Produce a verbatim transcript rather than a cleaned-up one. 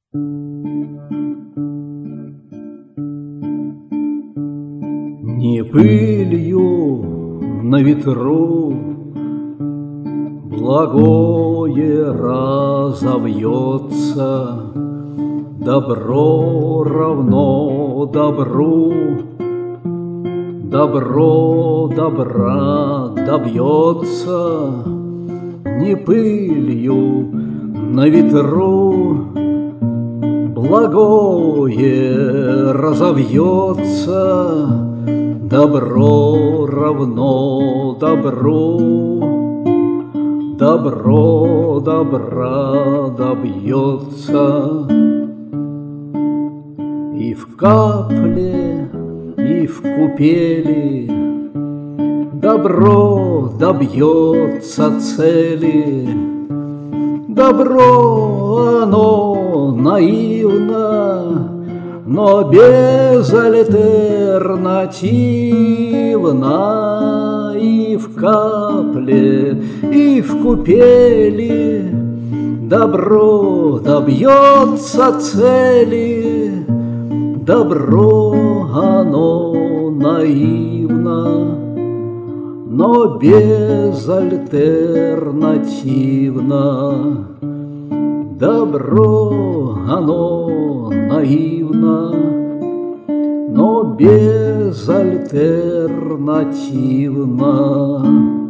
Не пылью на ветру благое разовьется, добро равно добру, добро добра добьется. Не пылью на ветру благое разовьется, добро равно добру, добро добра добьется. И в капле, и в купели добро добьется цели. Добро оно наивно, но безальтернативно. И в капле, и в купели добро добьется цели. Добро оно наивно, но безальтернативно. Добро оно наивно, но безальтернативно.